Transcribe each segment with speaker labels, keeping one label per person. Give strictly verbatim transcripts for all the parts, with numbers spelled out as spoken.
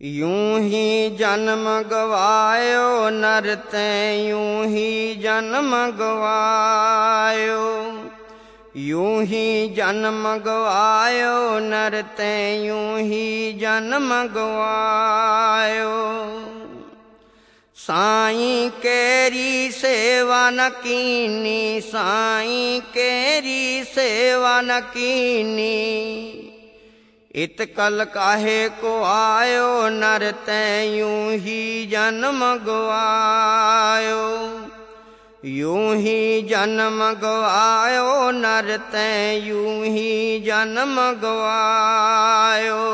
Speaker 1: यूं ही जन्म गवायो नर तैं यूं ही जन्म गवायो, यूं ही जन्म गवायो नर तैं यूं ही जन्म गवायो। साईं केरी सेवा न कीनी, साईं केरी सेवा न कीनी, इत कल काहे को आयो नर तैं यूं ही जन्म गवायो, यूं ही जन्म गवायो नर तैं यूं ही जन्म गवायो।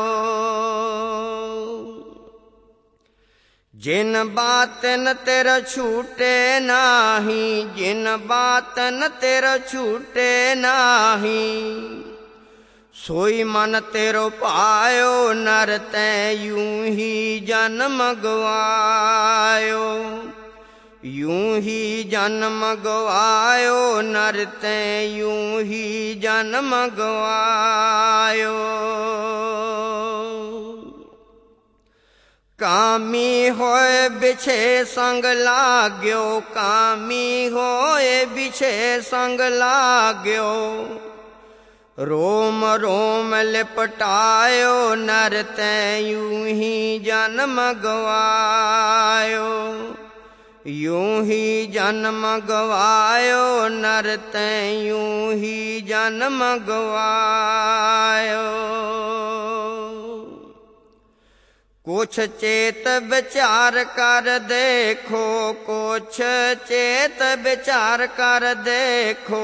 Speaker 1: जिन बातन तेरा छूटे नाही, जिन बातन तेरा छूटे नाही, सोई मन तेरो पायो नर तैं यूं ही जन्म गवायो, यूं ही जन्म गवायो नर तैं यूं ही जन्म गवायो। कामी होए बिछे संग लाग्यो, कामी होए बिछे संग लाग्यो, रोम रोम लिपटायो नर तैं यूं ही जन्म गवायो, यूं ही जन्म गवायो नर तैं यूं ही जन्म गवायो। कुछ चेत विचार कर देखो, कुछ चेत विचार कर देखो,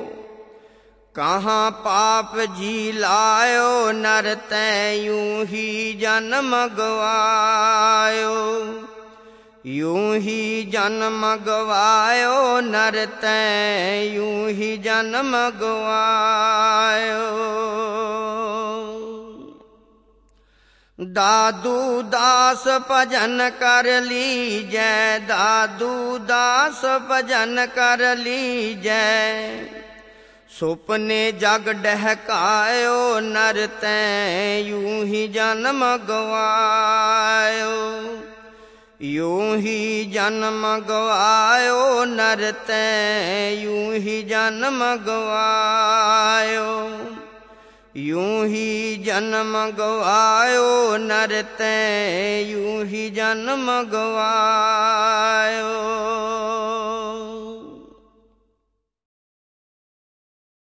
Speaker 1: कहाँ पाप जी लायो नर तैं यूं ही जन्म गवायो, यूं ही जन्म गवायो नर तैं यूं ही जन्म गवायो। दादू दास भजन कर लीजै, दादू दास भजन कर लीजै, सुपने जग डहकायो नर तैं यूं ही जन्म गवायो, यूं ही जन्म गवायो नर तैं यूं ही जन्म गवायो, यूं ही जन्म गवायो नर तैं यूं ही जन्म गवायो।